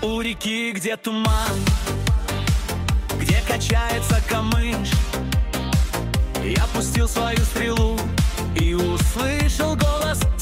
У реки, где туман, где качается камыш, я пустил свою стрелу и услышал голос